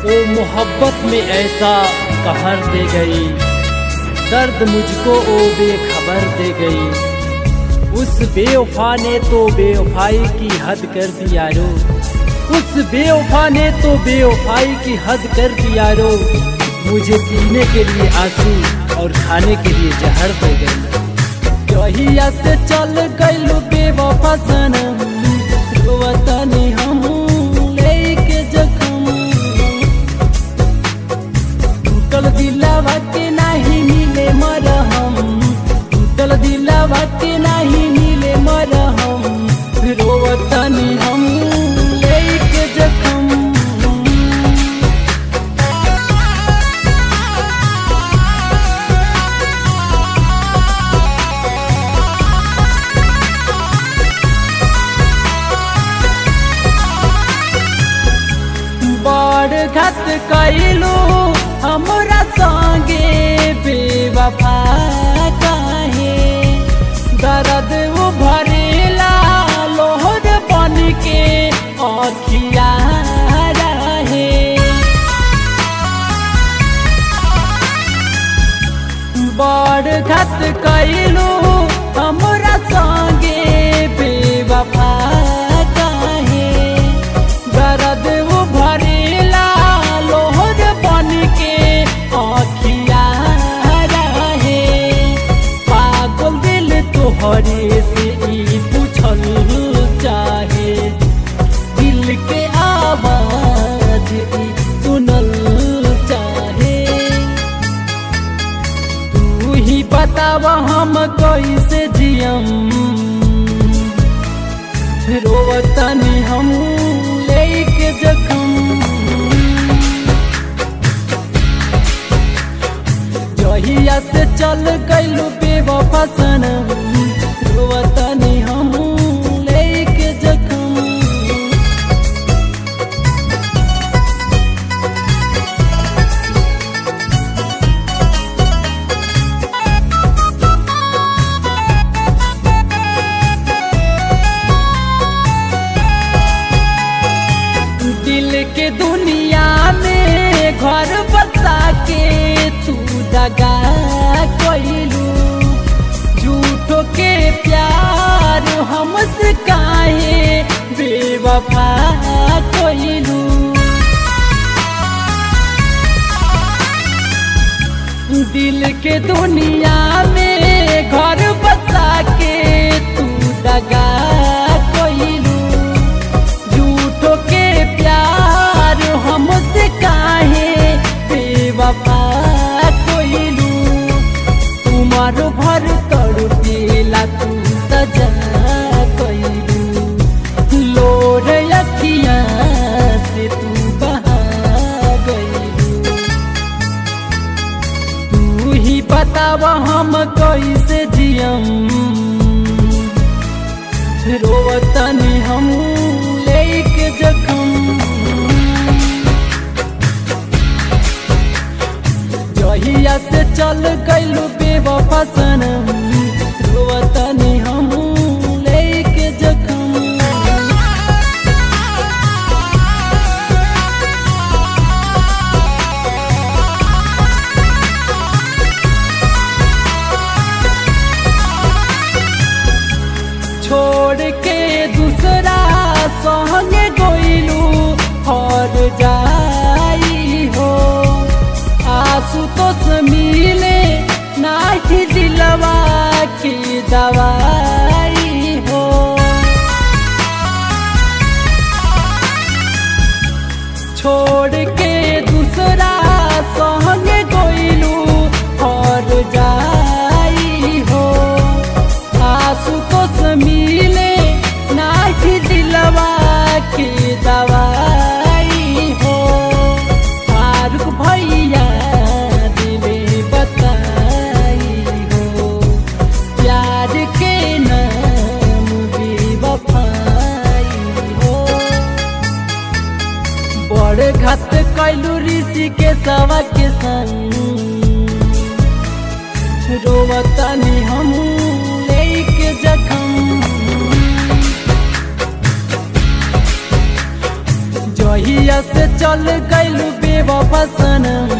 वो मोहब्बत में ऐसा कहर दे गई, दर्द मुझको वो बेखबर दे गई। उस बेवफा ने तो बेवफाई की हद कर दिया रो, उस बेवफा ने तो बेवफाई की हद कर दिया रो। मुझे पीने के लिए आंसू और खाने के लिए जहर दे गई। जहिया से चल गइलो बेवफा सनम, रोवतानी हम लेके जखम। टूटल दिलवा के नहीं मिले मरहम, टूटल दिलवा के नहीं मिले मरहम। रोवतानी हम लेके जखम। बड़ घात कइलू हमरा संगे बेवफा काहे, दर्द वो भरेला लोहर बन के अखिया रहे। बड़ घात कइलू हमरा संगे बेवफा काहे, दर्द वो भरेला लोहर बन के अखिया रहे। पागल दिल तोहरे से ई पूछल चाहे, दिल के आवाज ई सुनल चाहे। तू ही बतावा हम कैसे जियम, रोवतानी हम लेके जखम। जहिया से चल गइलो बेवफा सनम, रोवतानी हम लेके जखम। दिल के दुनिया में घर बसा के तू दगा कइलू, झूठो के प्यार हमसे काहे बेवफा कइलू। दिल के दुनिया में घर बसा के तू दगा कइलू, झूठो के प्यार हमसे काहे बेवफा कइलू। तुम्हार भर तड़पेला तू सजा कइलू, लोर अखियाँ से तू बहा गइलू। तू ही बतावा हम कैसे जियम, रोवतानी हम लेके जखम। जहिया से चल गइलो बेवफा सनम, रोवतानी हम लेके जखम। छोड़ के दूसरा संगे गइलू हर जाई हो, आंसू तो मिले नाही दिलवा की दवाई हो। छोड़ के दूसरा संगे गइलू हर जाई हो, आंसू तो मिले नाही दिलवा की दवाई हो। फारूक भैया दिले बताई हो, प्यार के नाम बेवफाई हो। बड़ घात कइलू ऋषि के सवा के संग, रोवतानी हम लेके जखम। जहिया से चल गइलू बेवफा सनम